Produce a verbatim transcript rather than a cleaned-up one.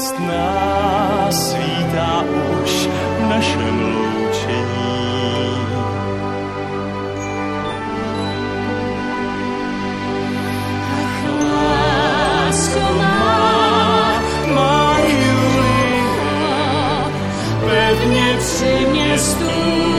nás svítá už v našem loučení. Ach, lásko má, má Julia, pevne při mě stůj.